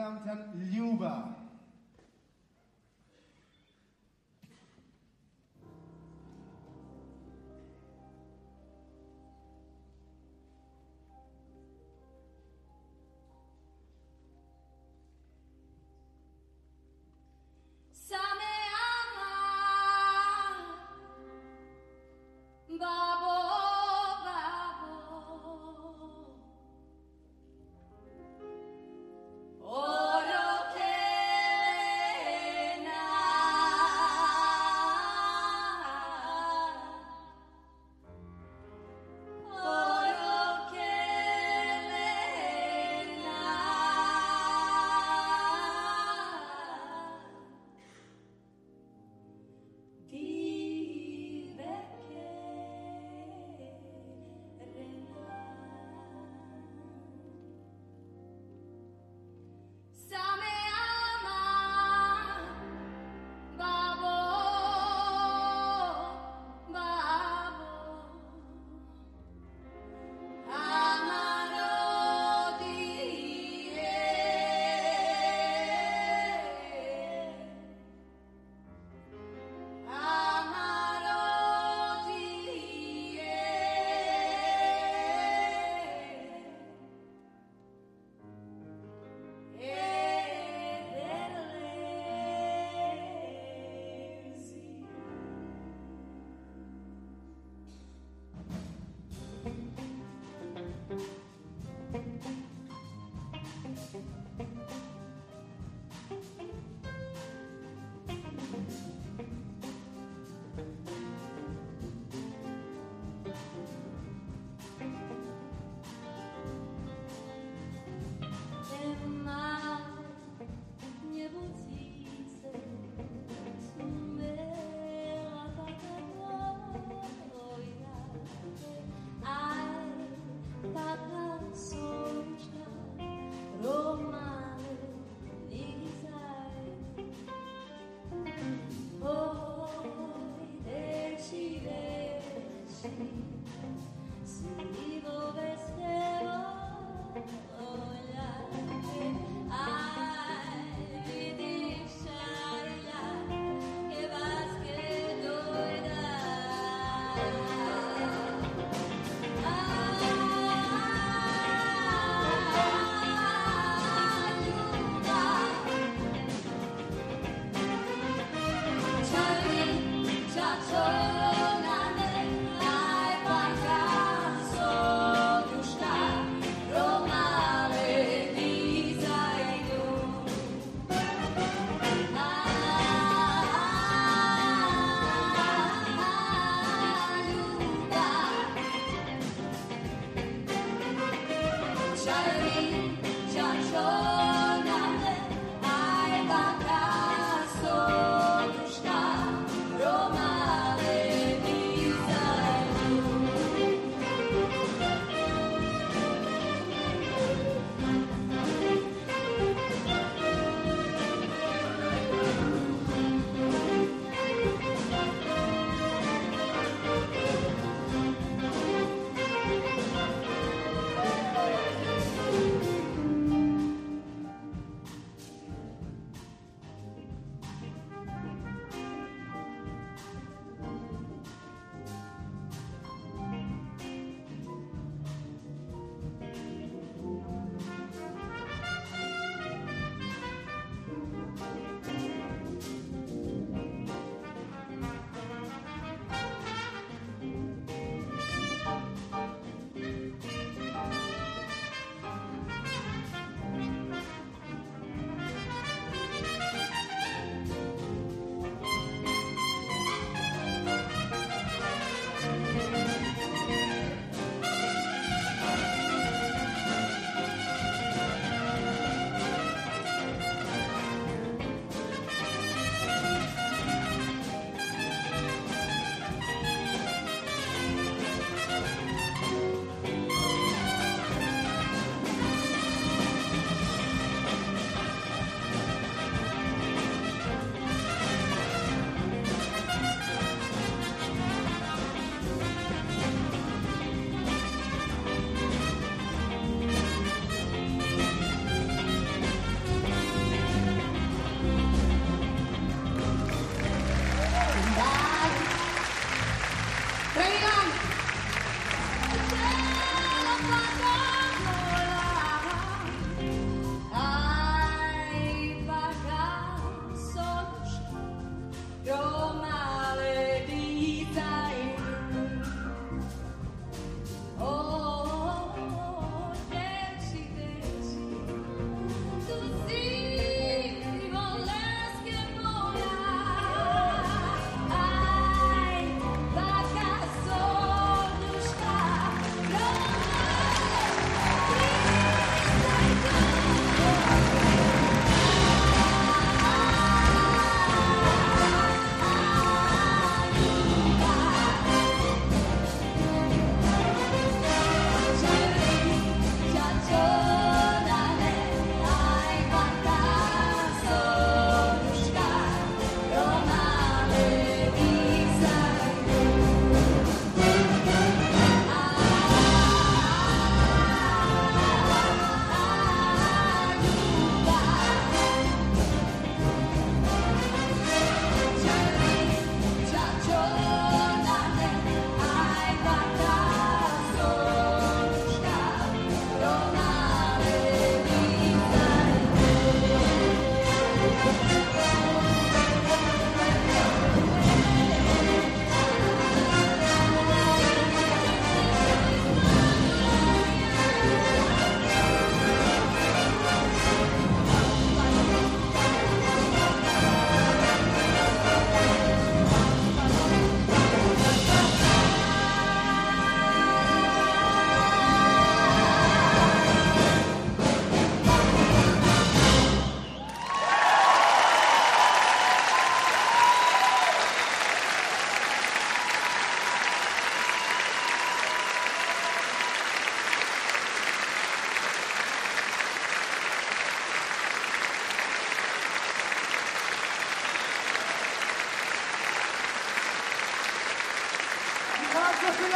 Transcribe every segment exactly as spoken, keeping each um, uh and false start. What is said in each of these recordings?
Damen und Herren, Ljuba.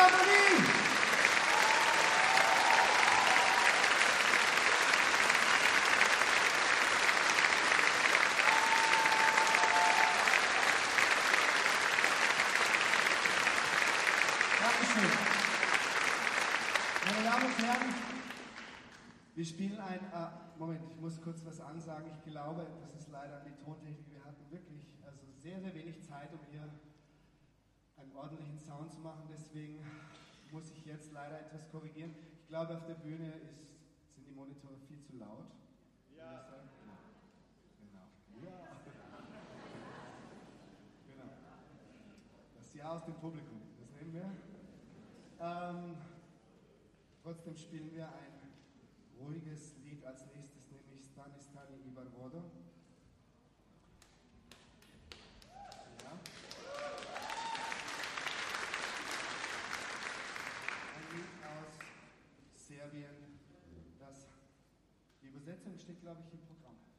Berlin! Dankeschön. Meine Damen und Herren, wir spielen ein... Äh, Moment, ich muss kurz was ansagen. Ich glaube, das ist leider die Tontechnik. Wir hatten wirklich also sehr, sehr wenig Zeit, um hier einen ordentlichen Sound zu machen. Deswegen muss ich jetzt leider etwas korrigieren. Ich glaube, auf der Bühne ist, sind die Monitore viel zu laut. Ja. Genau. Ja. Genau. Das Ja aus dem Publikum, das nehmen wir. Ähm, trotzdem spielen wir ein ruhiges Lied als nächstes, nämlich Stani Stani Ibar Vodo. Ja. Ein Lied aus Serbien. Das, die Übersetzung steht, glaube ich, im Programm.